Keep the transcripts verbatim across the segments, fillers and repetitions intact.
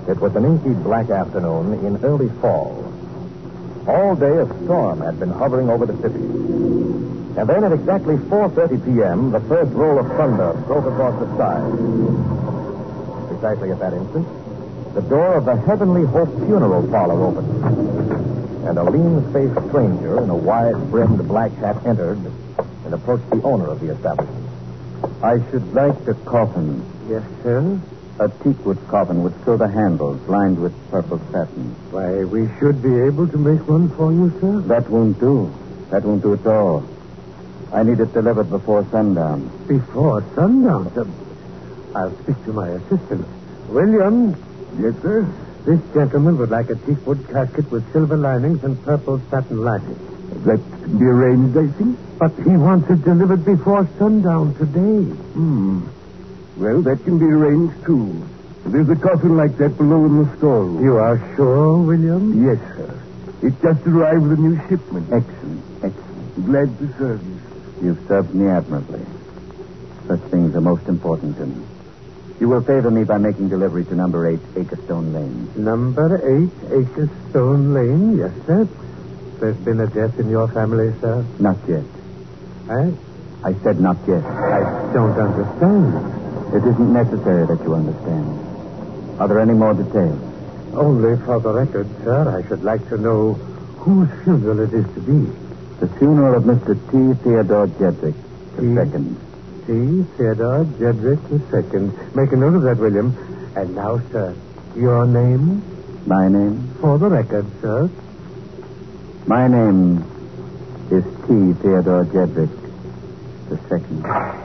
It was an inky black afternoon in early fall. All day a storm had been hovering over the city. And then at exactly four thirty p.m., the first roll of thunder broke across the sky. Exactly at that instant, the door of the Heavenly Hope Funeral Parlor opened. And a lean-faced stranger in a wide-brimmed black hat entered and approached the owner of the establishment. I should like a coffin. Yes, sir? A teakwood coffin with silver handles lined with purple satin. Why, we should be able to make one for you, sir. That won't do. That won't do at all. I need it delivered before sundown. Before sundown? Sir, I'll speak to my assistant. William? Yes, sir? This gentleman would like a teakwood casket with silver linings and purple satin lining. That can be arranged, I think. But he wants it delivered before sundown today. Hmm. Well, that can be arranged, too. There's a coffin like that below in the storeroom. You are sure, William? Yes, sir. It just arrived with a new shipment. Excellent, excellent. Glad to serve you. You've served me admirably. Such things are most important to me. You will favor me by making delivery to number eight, Acrestone Lane. Number eight, Acrestone Lane, yes, sir. There's been a death in your family, sir? Not yet. Eh? I said not yet. I don't understand. It isn't necessary that you understand. Are there any more details? Only for the record, sir, I should like to know whose funeral it is to be. The funeral of Mister T. Theodore Jedrick, the T. second. T. Theodore Jedrick the second. Make a note of that, William. And now, sir, your name? My name? For the record, sir. My name is T. Theodore Jedrick the second.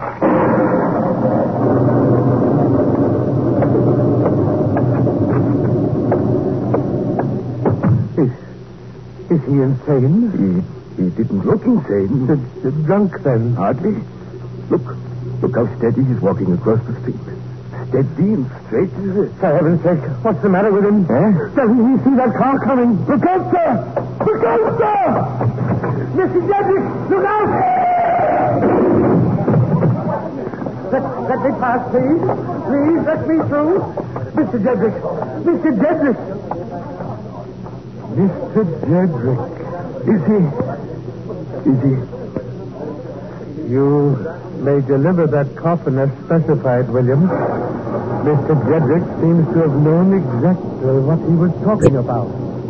Is, is he insane? He, he didn't look insane. The, the drunk, then? Hardly. Look. Look how steady he's walking across the street. Steady and straight as it. For heaven's sake, what's the matter with him? Eh? Doesn't he see that car coming? Look out, sir! Look out, sir! Mister Jedrick, look out! Let, let me pass, please. Please, let me through. Mister Jedrick. Mister Jedrick. Mister Jedrick. Is he? Is he? You may deliver that coffin as specified, William. Mister Jedrick seems to have known exactly what he was talking about.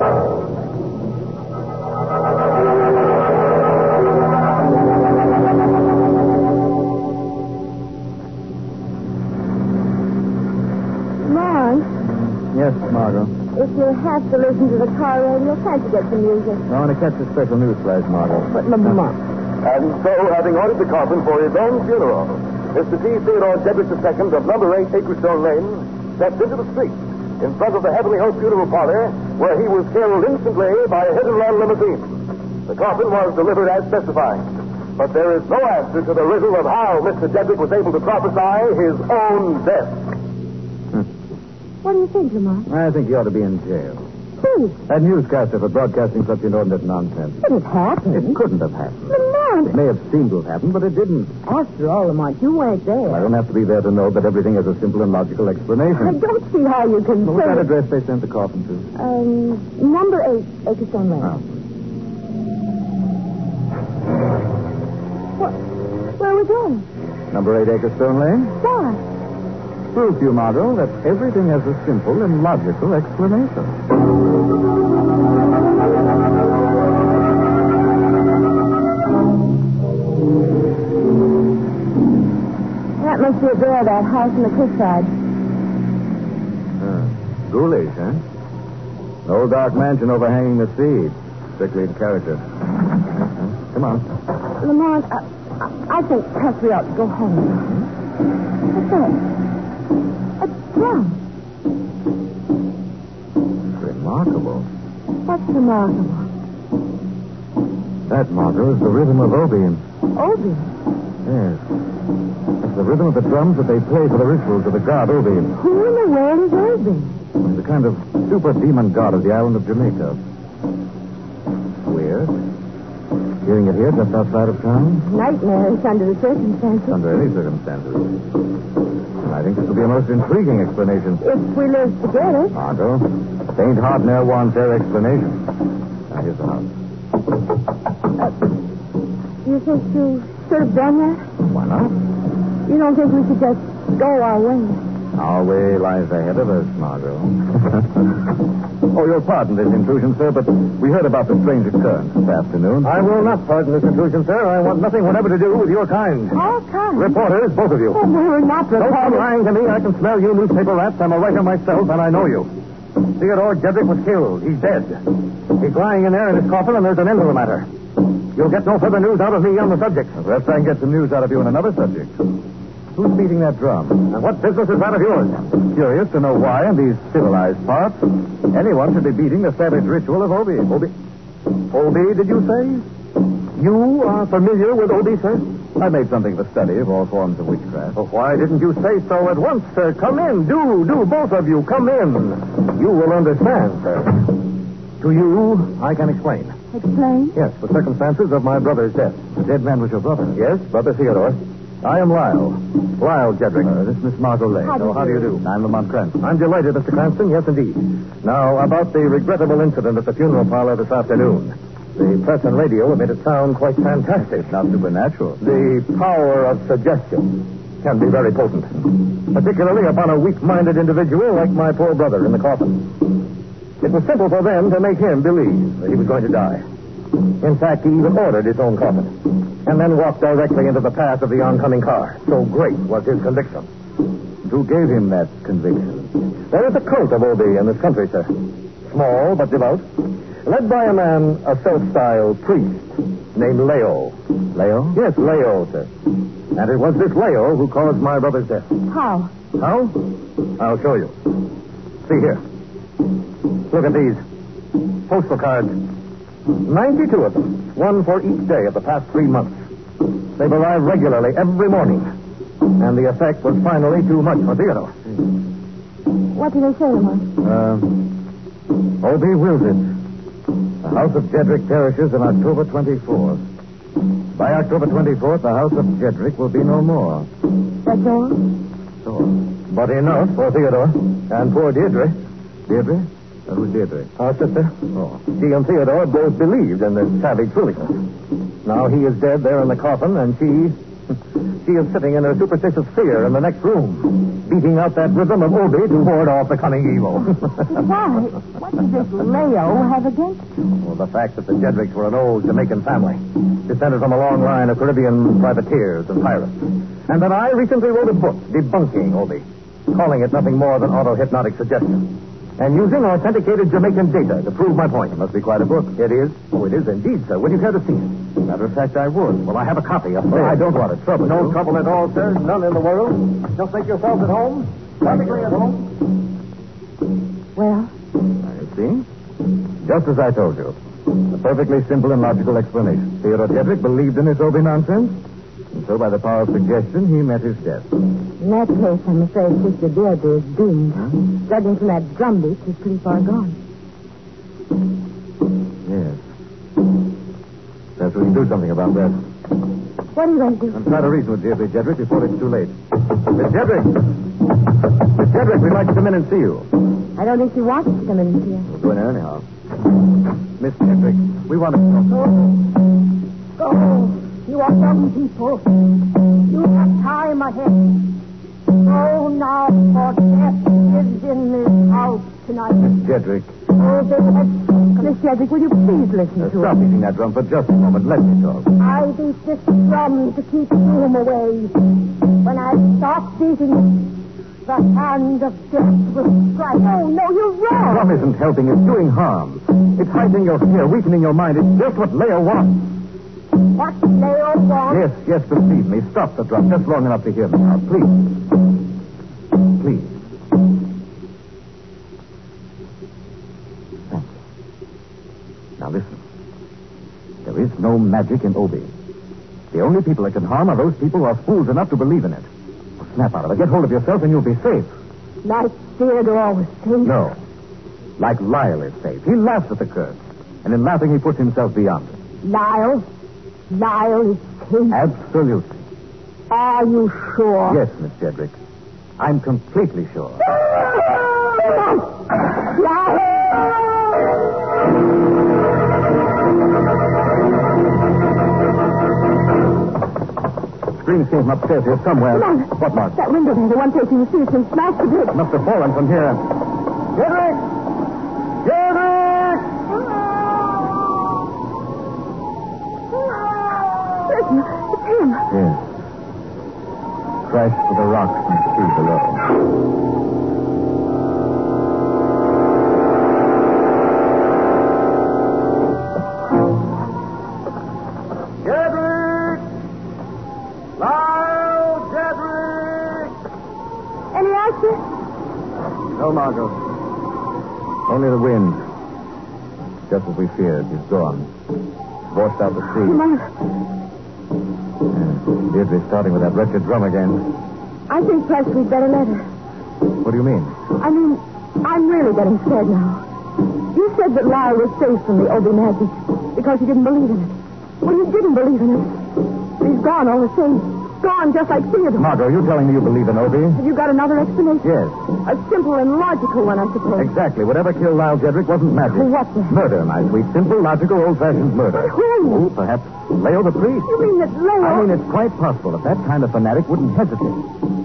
Yes, Margot. If you have to listen to the car radio, can't you get some music? I want to catch a special news flash, Margot. But, Lamont. And so, having ordered the coffin for his own funeral, Mister T. Theodore Jedrick the second of number eight Acrestone Lane stepped into the street in front of the Heavenly Hope Funeral Parlor, where he was killed instantly by a hit-and-run limousine. The coffin was delivered as specified, but there is no answer to the riddle of how Mister Jedrick was able to prophesy his own death. What do you think, Lamont? I think you ought to be in jail. Who? That newscaster for broadcasting such inordinate nonsense. But it happened. It couldn't have happened. Lamont! It may have seemed to have happened, but it didn't. After all, Lamont, you weren't there. I don't have to be there to know that everything has a simple and logical I explanation. don't see how you can What was that say... address they sent the coffin to? Um, number eight, Acrestone Lane. Oh. What? Where are we going? Number eight Acrestone Lane? Why? Proves to you, Margot, that everything has a simple and logical explanation. That must be a door of that house in the cliffside. Uh, ghoulish, huh? An old dark mansion overhanging the sea. Strictly in character. Uh, come on. Lamont, I, I, I think perhaps we ought to go home. What's that? A drum. Remarkable. What's remarkable? That, Margot, is the rhythm of Obion. Obion? Yes. It's the rhythm of the drums that they play for the rituals of the god Obion. Who in the world is Obion? He's a kind of super demon god of the island of Jamaica. Weird. Hearing it here just outside of town? Nightmares under the circumstances. Under any circumstances. I think this will be a most intriguing explanation. If we live together. Margot, Saint Hardner wants their explanation. Now, here's the house. Uh, you think you should have done that? Why not? You don't think we should just go our way? Our way lies ahead of us, Margot. Oh, you'll pardon this intrusion, sir, but we heard about the strange occurrence this afternoon. I will not pardon this intrusion, sir. I want nothing whatever to do with your kind. How come? Reporters, both of you. Oh, we're not Don't come reporters. lying to me. I can smell you newspaper rats. I'm a writer myself, and I know you. Theodore Jedrick was killed. He's dead. He's lying in there in his coffin, and there's an end to the matter. You'll get no further news out of me on the subject. Perhaps I can get some news out of you on another subject. Who's beating that drum? And what business is that of yours? Curious to know why, in these civilized parts, anyone should be beating the savage ritual of Obi. Obi? Obi, did you say? You are familiar with Obi, sir? I made something of a study of all forms of witchcraft. Well, why didn't you say so at once, sir? Come in. Do, do, both of you. Come in. You will understand, sir. To you, I can explain. Explain? Yes, the circumstances of my brother's death. The dead man was your brother? Yes, Brother Theodore. I am Lyle. Lyle Jedrick. Uh, this is Miss Margot Lane. How do Oh, how do you do? I'm Lamont Cranston. I'm delighted, Mister Cranston. Yes, indeed. Now, about the regrettable incident at the funeral parlor this afternoon. The press and radio have made it sound quite fantastic. Not supernatural. The power of suggestion can be very potent, particularly upon a weak-minded individual like my poor brother in the coffin. It was simple for them to make him believe that he was going to die. In fact, he even ordered his own coffin, and then walked directly into the path of the oncoming car. So great was his conviction. Who gave him that conviction? There is a cult of Obi in this country, sir. Small but devout. Led by a man, a self-styled priest, named Leo. Leo? Yes, Leo, sir. And it was this Leo who caused my brother's death. How? How? I'll show you. See here. Look at these. Postal cards. Ninety-two of them. One for each day of the past three months. They've arrived regularly every morning. And the effect was finally too much for Theodore. What do they say, Lamont? Uh, Obi wills it. The house of Jedrick perishes on October twenty-fourth. By October twenty-fourth, the house of Jedrick will be no more. That's all? So, But enough for Theodore. And poor Deirdre. Deirdre? Uh, who's Deirdre? Our sister. Oh. She and Theodore both believed in this savage foolishness. Now he is dead there in the coffin, and she... she is sitting in her superstitious fear in the next room, beating out that rhythm of Obi to ward off the coming evil. Why? What does this Leo have against you? Well, the fact that the Jedricks were an old Jamaican family, descended from a long line of Caribbean privateers and pirates. And that I recently wrote a book debunking Obi, calling it nothing more than auto-hypnotic suggestion, and using authenticated Jamaican data to prove my point. It must be quite a book. It is? Oh, it is indeed, sir. Would you care to see it? Matter of fact, I would. Well, I have a copy upstairs. Oh, I don't want to trouble No you. trouble at all, sir. None in the world. Just make yourselves at home. Perfectly at home. Well, You see? Just as I told you. A perfectly simple and logical explanation. Theodore Jedrick believed in his Obi nonsense, and so by the power of suggestion, he met his death. in that case, I'm afraid Sister Deirdre is doomed. Judging from that drumbeat, she's pretty far gone. Yes. Perhaps we can do something about that. What are you going to do? I'm trying to reason with Deirdre Jedrick before it's too late. Miss Jedrick! Miss Jedrick, we'd like to come in and see you. I don't think she wants to come in here. We'll go in there anyhow. Miss Jedrick, we want to talk. Go. Go. You are young people. You have time ahead. Go now, for death is in this house tonight. Miss Jedrick, Oh, David. Miss Jedrick, will you please listen uh, to stop me? beating that drum for just a moment. Let me talk. I beat this drum to keep gloom away. When I stop beating it, the hand of death will strike. Oh, no, you're The wrong. drum isn't helping. It's doing harm. It's heightening your fear, weakening your mind. It's just what Leo wants. What Leo wants? Yes, yes, believe me. Stop the drum just long enough to hear me now. Please. Please. Thank you. Now listen. There is no magic in Obi. The only people that can harm are those people who are fools enough to believe in it. Well, snap out of it. Get hold of yourself and you'll be safe. Like Theodore was safe. No. Like Lyle is safe. He laughs at the curse. And in laughing, he puts himself beyond it. Lyle? Lyle is safe. Absolutely. Are you sure? Yes, Miss Jedrick. I'm completely sure. Lyle! Screams came from upstairs here somewhere. Come on. What, Mark? That window there, the one facing the street, has been smashed to bits. Must have fallen from here. Jedrick! Jedrick! Listen, it's him. Yes. Crashed to the rocks and sea below. Jedrick! Lyle Jedrick! Any answer? No, Margot. Only the wind. Just as we feared. He's gone. Washed out to sea. Come on. Deirdre's starting with that wretched drum again. I think perhaps we'd better let her. What do you mean? I mean, I'm really getting scared now. You said that Lyle was safe from the Obi magic because he didn't believe in it. Well, he didn't believe in it. He's gone all the same. Gone just like Theodore. Margot, you telling me you believe in Obi? Have you got another explanation? Yes. A simple and logical one, I suppose. Exactly. Whatever killed Lyle Jedrick wasn't magic. What then? Murder, my sweet. Simple, logical, old-fashioned murder. Who? Oh, perhaps Leo the priest. You mean that Leo... I mean, it's quite possible that that kind of fanatic wouldn't hesitate.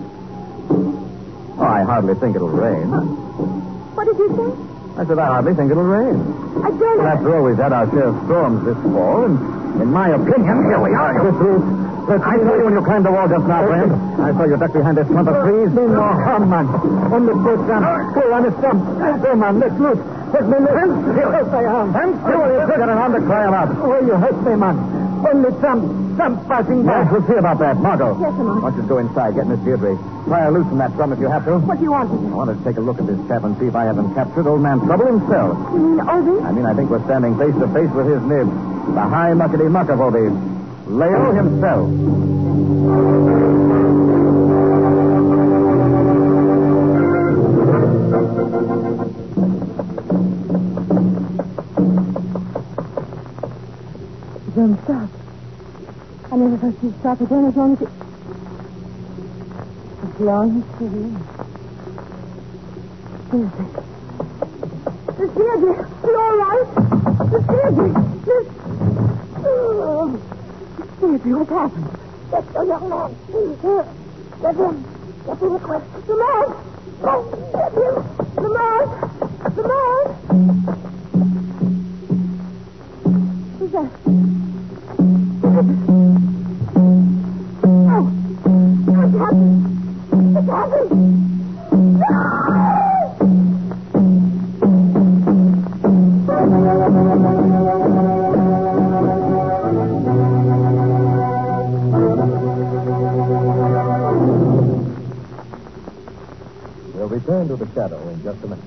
Oh, I hardly think it'll rain. What did you say? I said I hardly think it'll rain. I don't Well, know. after all, we've had our share of storms this fall, and in my opinion, here we are. This is... I saw you when you climbed the wall just now, friend. I saw you duck behind this clump of trees. No harm, man. Only put some. Go on the stump. Go, man. Let's loose. Let me loose. Yes, I am. And still, you've got an arm to cry out. Oh, you hurt me, man. Only some. Some passing by. Yes, we'll see about that. Margot. Yes, Lamont. I want you to go inside. Get Miss Deirdre. Try to loosen that drum if you have to. What do you want to I do? wanted to take a look at this chap and see if I haven't captured old man Trouble himself. You mean Obi? I mean, I think we're standing face to face with his nib. The high muckety muck of Obi. Leo himself. The drum stopped. I never thought she'd stop again as long as it... As long as she is. Deirdre. Miss Deirdre, you all right? Miss Deirdre, Miss... Oh. Miss Deirdre, what happened? Get the young man, please. Get him. Get him quick. Lamont! Oh, get him. Lamont! Lamont! Who's that? Oh! What's happened? What's happened? No! We'll return to the shadow in just a minute.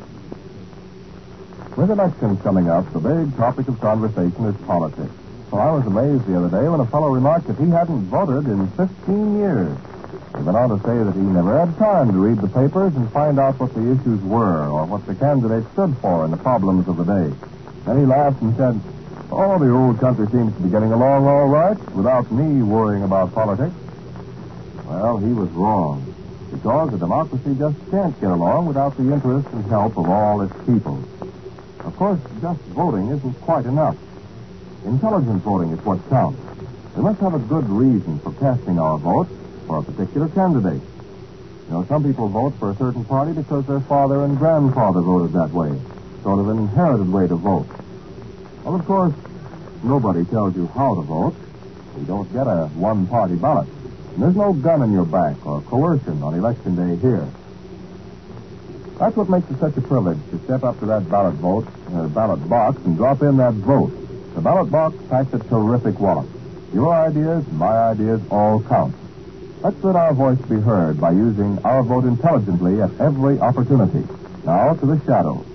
With elections coming up, the big topic of conversation is politics. So I was amazed the other day when a fellow remarked that he hadn't voted in fifteen years. He went on to say that he never had time to read the papers and find out what the issues were or what the candidates stood for and the problems of the day. Then he laughed and said, "Oh, the old country seems to be getting along all right without me worrying about politics." Well, he was wrong, because a democracy just can't get along without the interest and help of all its people. Of course, just voting isn't quite enough. Intelligent voting is what counts. We must have a good reason for casting our vote for a particular candidate. You know, some people vote for a certain party because their father and grandfather voted that way. Sort of an inherited way to vote. Well, of course, nobody tells you how to vote. You don't get a one-party ballot. And there's no gun in your back or coercion on election day here. That's what makes it such a privilege to step up to that ballot vote, uh, ballot box and drop in that vote. The ballot box packs a terrific wallop. Your ideas and my ideas all count. Let's let our voice be heard by using our vote intelligently at every opportunity. Now to the shadow.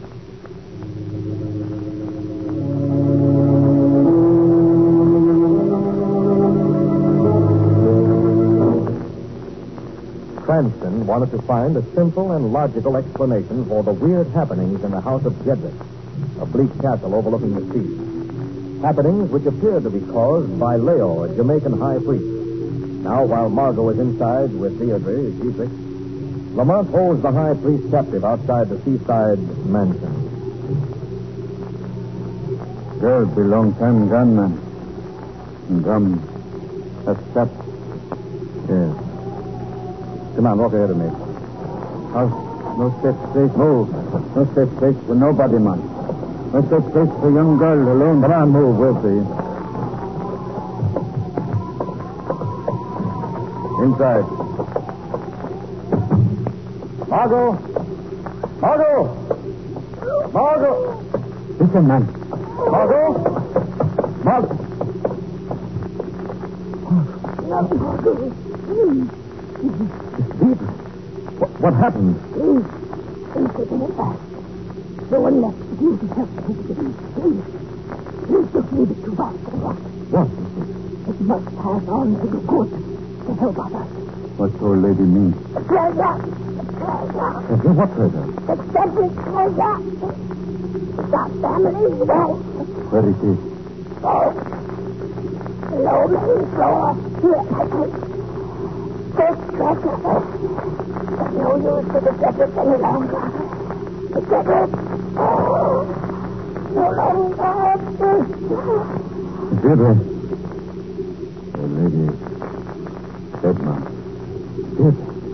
Cranston wanted to find a simple and logical explanation for the weird happenings in the house of Jedrick, a bleak castle overlooking the sea. Happenings which appeared to be caused by Leo, a Jamaican high priest. Now, while Margot is inside with Deirdre, Dietrich, Lamont holds the high priest captive outside the seaside mansion. Girl be long time gone, man. Gum. That's that. Yes. Come on, walk ahead of me. House. No safe place. Move. No safe place for nobody, man. No safe place for young girl alone. Come on, move. We'll see. Inside. Margot! Margot! Margot! Listen, man. Margot! Margot! Steve, what, what happened? Please, please take me back. No one left but you to help me. Please, please just leave it to us. What? It must pass on to the good to help others. What's old lady mean? Treasure! Treasure! Treasure? What treasure? The Cedric treasure! It's our family's wealth. Where it is? Oh, below main floor. Here, I think. This treasure. There's no use for the Cedric any longer. The Cedric. Oh, no longer. Deirdre. The lady. Dead, man. Dead.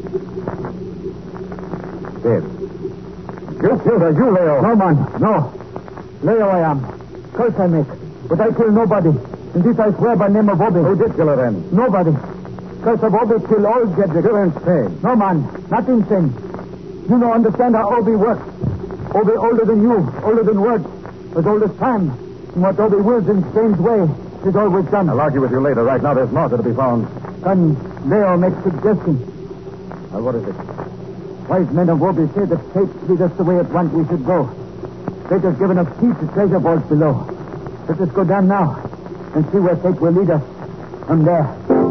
Dead. You killed her, you, Leo. No, man. No. Leo I am. Curse I make. But I kill nobody. And this I swear by name of Obi. Who did kill her then? Nobody. Curse of Obi kill all Jedrick. You're insane. No, man. Not insane. You don't understand how Obi works. Obi older than you. Older than words. As old as time. And what Obi wills in strange way is always done. I'll argue with you later. Right now, there's Martha to be found. And Leo makes suggestions. Now, what is it? Wise men of Obi say that fate leads us the way it wants we should go. Fate has given us key to treasure vaults below. Let us go down now and see where fate will lead us. From there.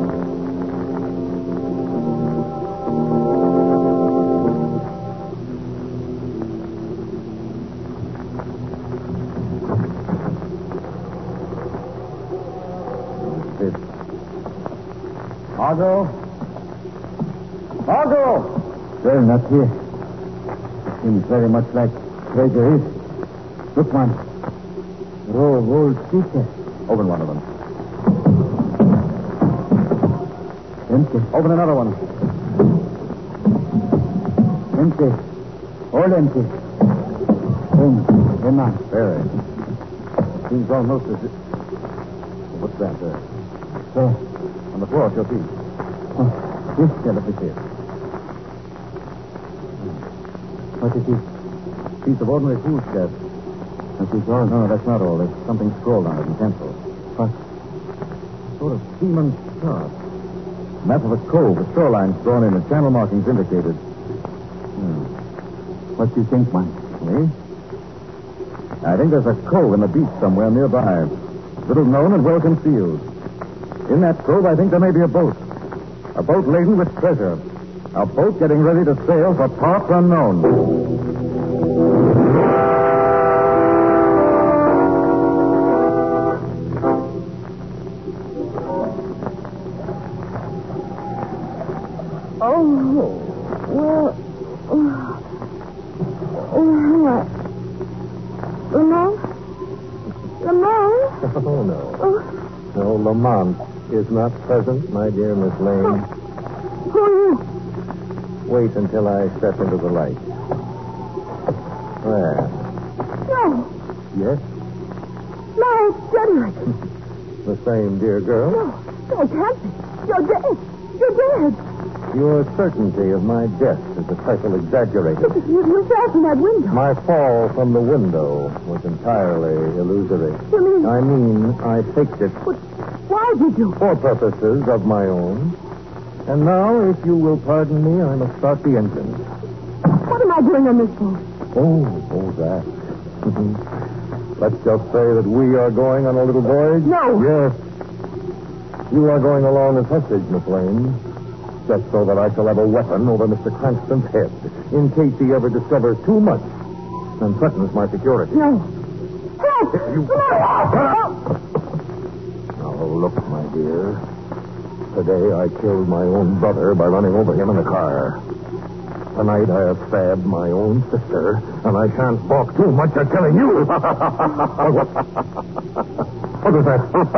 Margot? Margot! Well, not here. It seems very much like treasure is. Look, man. Row of old speakers. Open one of them. Empty. Open another one. Empty. All empty. Same. Same man. Very. Seems almost as if... What's that there? There. On the floor at your feet. Oh, this. Yeah, let me see it. What is it? Piece of ordinary foolscap. That is all? No, that's not all. There's something scrawled on it in pencil. What? Sort of seaman's chart. Map of a cove, the shoreline's drawn in, the channel markings indicated. Hmm. What do you think, man? Me? I think there's a cove in the beach somewhere nearby. Little known and well concealed. In that cove, I think there may be a boat. A boat laden with treasure. A boat getting ready to sail for parts unknown. Oh, well, uh, oh, hang on. Lamont? Lamont? Oh, no. Oh, No, Lamont is not present, my dear Miss Lane. who are you? Wait until I step into the light. There. No, Yes? no, it's Jedrick. The same dear girl? No, that can't be. You're dead. You're dead. Your certainty of my death is a trifle exaggerated. Look at you, you fell from that window. My fall from the window was entirely illusory. You mean, I mean, I faked it but why did you? for purposes of my own. And now, if you will pardon me, I must start the engine. What am I doing on this boat? Oh, oh, that. Let's just say that we are going on a little voyage. No. Yes. You are going along as hostage, Miss Lane. Just so that I shall have a weapon over Mister Cranston's head, in case he ever discovers too much and threatens my security. No. Help! You... Help! Now, look, my dear. Today I killed my own brother by running over him in the car. Tonight I have stabbed my own sister, and I shan't balk too much at killing you. what, what was that?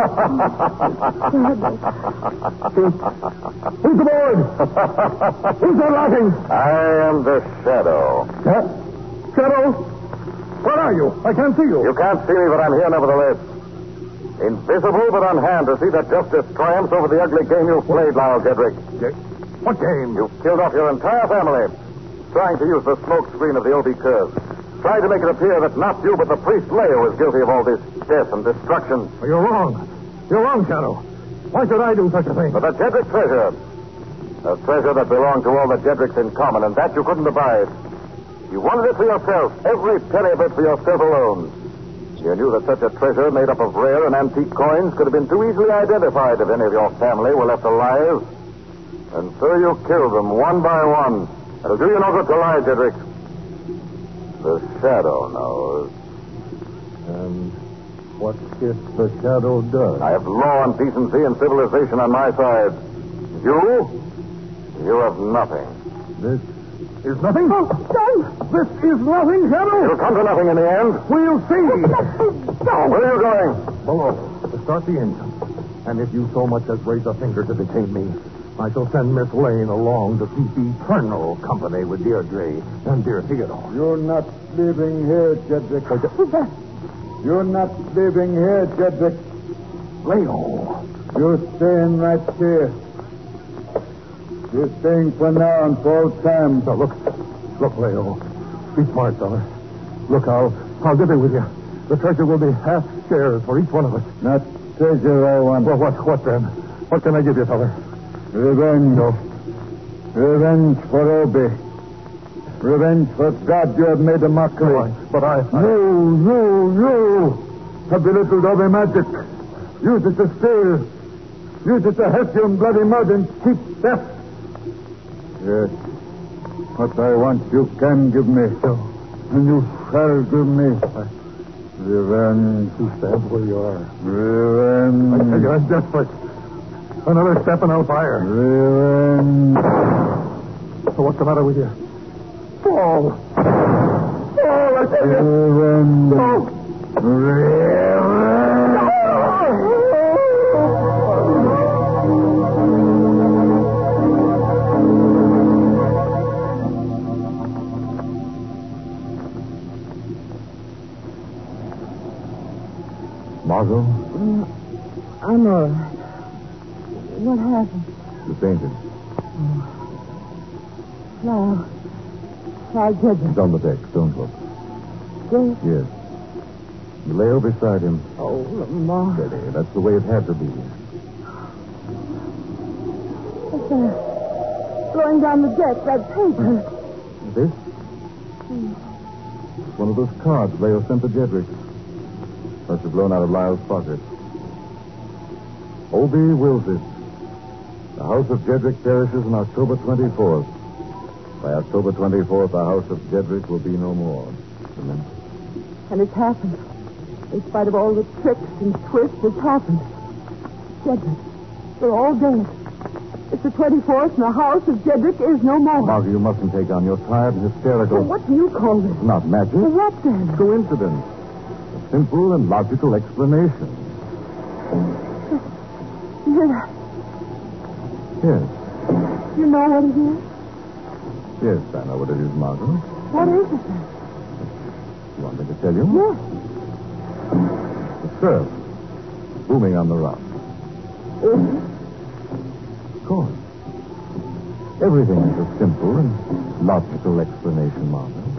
Who's aboard? Who's there laughing? I am the Shadow. Huh? Shadow? Where are you? I can't see you. You can't see me, but I'm here nevertheless. Invisible, but on hand to see that justice triumphs over the ugly game you've played, Lyle Jedrick. What game? You've killed off your entire family, trying to use the smoke screen of the Obi curve. Tried to make it appear that not you, but the priest Leo is guilty of all this death and destruction. Oh, you're wrong. You're wrong, Shadow. Why should I do such a thing? But the Jedrick treasure. A treasure that belonged to all the Jedricks in common, and that you couldn't abide. You wanted it for yourself, every penny of it for yourself alone. You knew that such a treasure made up of rare and antique coins could have been too easily identified if any of your family were left alive. And so you killed them one by one. It'll do you no good to lie, Jedrick. The Shadow knows. And what if the Shadow does? I have law and decency and civilization on my side. You? You have nothing. This is nothing? Oh, son! This is nothing, Shadow! You'll come to nothing in the end. We'll see! Where are you going? Below, to start the engine. And if you so much as raise a finger to detain me, I shall send Miss Lane along to keep eternal company with Deirdre and dear Theodore. You're not leaving here, Jedrick. You're not leaving here, Jedrick. Leo. You're staying right here. You're staying for now and for all time. Now, look. Look, Leo. Be smart, fella. Look, I'll, I'll divvy with you. The treasure will be half shares for each one of us. Not treasure I want. Well, what, what then? What can I give you, fella? Revenge. No. Revenge for Obi. Revenge for God you have made a mockery. No, I, but I, I... You, you, you have belittled Obi magic. Use it to steal. Use it to help you in bloody mud and cheap theft. Yes. What I want you can give me. No. And you shall give me. I... Revenge. You stand where you are. Revenge. I tell you, I'm desperate. Another step and I'll fire. Revenge. So what's the matter with you? Fall. Fall, I tell you. Revenge. Oh. Revenge. Margot? Mm, I'm all right. What happened? You fainted. Now, Now, Jedrick. He's on the deck. Don't look. Yes. Yes. You lay over beside him. Oh, Lamar. Steady. That's the way it had to be. What's that? Going down the deck, that paper. This? It's one of those cards Leo sent to Jedrick. Must have blown out of Lyle's pocket. Obi wills it. The house of Jedrick perishes on October twenty-fourth. By October twenty-fourth, the house of Jedrick will be no more. Remember? And it's happened. In spite of all the tricks and twists, it's happened. Jedrick, they're all dead. It's the twenty-fourth, and the house of Jedrick is no more. Margaret, you mustn't take on. You're tired and hysterical. Well, what do you call this? Not magic. Well, what then? Coincidence. A simple and logical explanation. You hear that? Yes. You know what it is? Yes, I know what it is, Margaret. What is it then? You want me to tell you? Yes. The surf. Booming on the rock. Is it? Of course. Everything is a simple and logical explanation, Margaret.